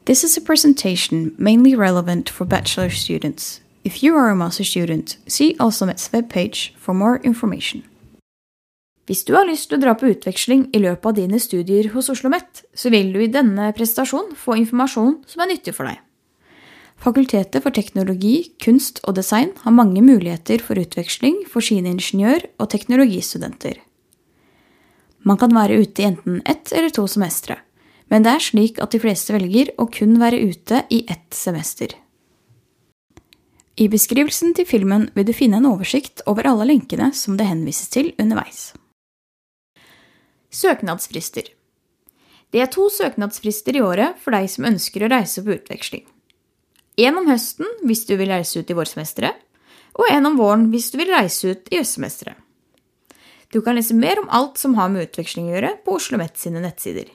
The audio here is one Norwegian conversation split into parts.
This is a presentation mainly relevant for bachelor students. If you are a master student, see OsloMet's webpage for more information. Hvis du har lyst til å dra på utveksling I løpet av dine studier hos OsloMet, så vil du I denne presentasjonen få informasjon som nyttig for deg. Fakultetet for teknologi, kunst og design har mange muligheter for utveksling for sine ingeniør- og teknologistudenter. Man kan være ute I enten 1 eller 2 semestre, men det slik at de fleste velger å kun være ute I 1 semester. I beskrivelsen til filmen vil du finne en oversikt over alle linkene som det henvises til underveis. Søknadsfrister. Det 2 søknadsfrister I året for deg som ønsker å reise på utveksling. En om høsten hvis du vil reise ut I vårsemesteret, og en om våren hvis du vil reise ut I høstsemesteret. Du kan lese mer om alt som har med utveksling å gjøre på OsloMet sine nettsider.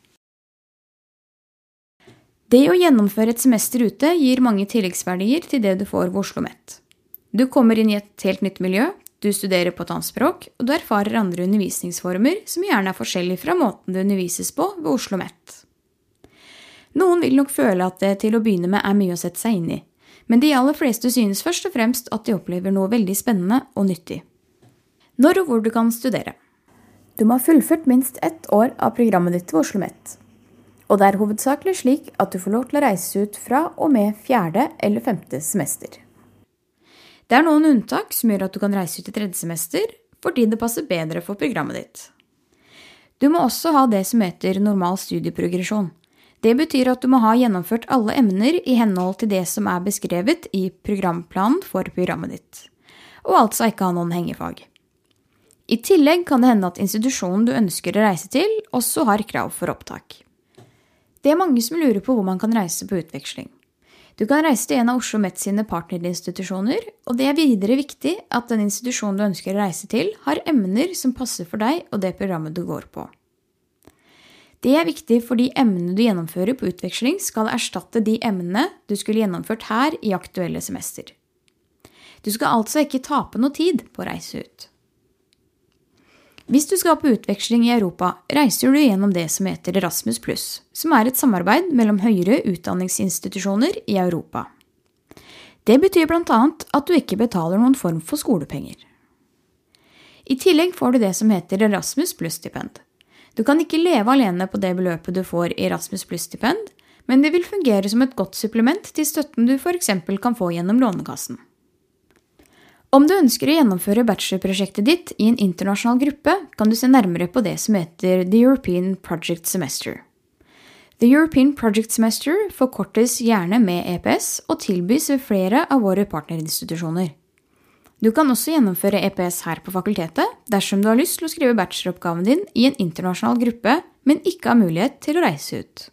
Det å gjennomføre et semester ute gir mange tilleggsverdier til det du får ved OsloMet. Du kommer inn I et helt nytt miljø, du studerer på et annet språk, og du erfarer andre undervisningsformer som gjerne forskjellige fra måten det undervises på ved OsloMet. Noen vil nok føle at det til å begynne med mye å sette seg inn I, men de aller fleste synes først og fremst at de opplever noe veldig spennende og nyttig. Når og hvor du kan studere. Du må ha fullført minst 1 år av programmet ditt ved OsloMet. Og det hovedsakelig slik at du får lov til å reise ut fra og med 4. eller 5. semester. Det noen unntak som gjør at du kan reise ut I 3. semester, fordi det passer bedre for programmet ditt. Du må også ha det som heter normal studieprogresjon. Det betyr at du må ha gjennomført alle emner I henhold til det som beskrevet I programplanen for programmet ditt, og altså ikke ha noen hengefag. I tillegg kan det hende at institusjonen du ønsker å reise til også har krav for opptak. Det mange som lurer på hvor man kan reise på utveksling. Du kan reise til en av OsloMet sine partnerinstitusjoner, og det videre viktig at den institusjonen du ønsker å reise til har emner som passer for deg og det programmet du går på. Det viktig fordi emnene du gjennomfører på utveksling skal erstatte de emnene du skulle gjennomført her I aktuelle semester. Du skal altså ikke tape noe tid på å reise ut. Hvis du skal på utveksling I Europa, reiser du gjennom det som heter Erasmus+, som et samarbeid mellom høyere utdanningsinstitusjoner I Europa. Det betyr blant annet at du ikke betaler noen form for skolepenger. I tillegg får du det som heter Erasmus Plus-stipend. Du kan ikke leve alene på det beløpet du får I Erasmus Plus-stipend, men det vil fungere som et godt supplement til støtten du for eksempel kan få gjennom Lånekassen. Om du ønsker å gjennomføre bachelorprosjektet ditt I en internasjonal gruppe, kan du se nærmere på det som heter The European Project Semester. The European Project Semester forkortes gjerne med EPS og tilbys ved flere av våre partnerinstitusjoner. Du kan også gjennomføre EPS her på fakultetet dersom du har lyst til å skrive bacheloroppgaven din I en internasjonal gruppe, men ikke har mulighet til å reise ut.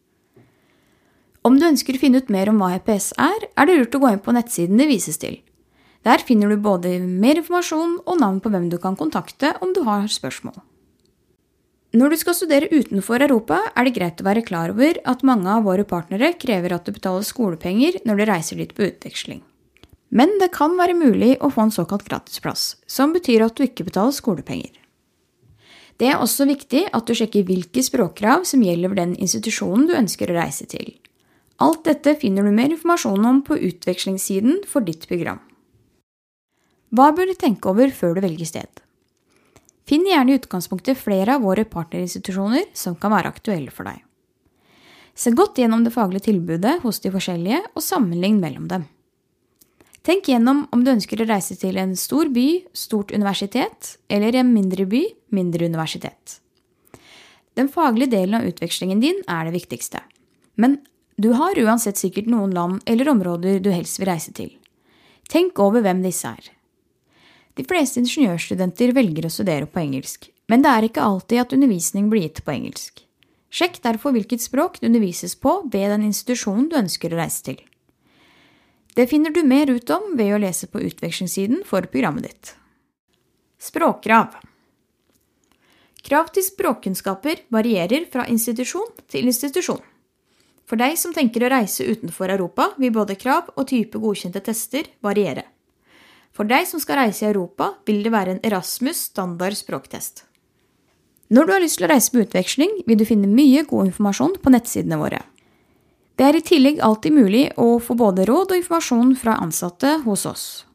Om du ønsker å finne ut mer om hva EPS det lurt å gå inn på nettsiden det vises til. Der finner du både mer informasjon og navn på hvem du kan kontakte om du har spørsmål. Når du skal studere utenfor Europa, det greit å være klar over at mange av våre partnere krever at du betaler skolepenger når du reiser dit på utveksling. Men det kan være mulig å få en såkalt gratisplass, som betyr at du ikke betaler skolepenger. Det også viktig at du sjekker hvilke språkkrav som gjelder for den institusjonen du ønsker å reise til. Alt dette finner du mer informasjon om på utvekslingssiden for ditt program. Hva bør du tenke over før du velger sted? Finn gjerne I utgangspunktet flere av våre partnerinstitusjoner som kan være aktuelle for deg. Se godt gjennom det faglige tilbudet hos de forskjellige og sammenlign mellom dem. Tenk gjennom om du ønsker å reise til en stor by, stort universitet, eller en mindre by, mindre universitet. Den faglige delen av utvekslingen din det viktigste, men du har uansett sikkert noen land eller områder du helst vil reise til. Tenk over hvem disse De fleste ingeniørstudenter velger å studere på engelsk, men det ikke alltid at undervisning blir gitt på engelsk. Sjekk derfor hvilket språk det undervises på ved den institusjonen du ønsker å reise til. Det finner du mer ut om ved å lese på utvekslingssiden for programmet ditt. Språkkrav. Krav til språkkunnskaper varierer fra institusjon til institusjon. For deg som tenker å reise utenfor Europa vil både krav og type godkjente tester variere. For deg som skal reise I Europa, vil det være en Erasmus standard språktest. Når du har lyst til å reise på utveksling, vil du finne mye god informasjon på nettsidene våre. Det I tillegg alltid mulig å få både råd og informasjon fra ansatte hos oss.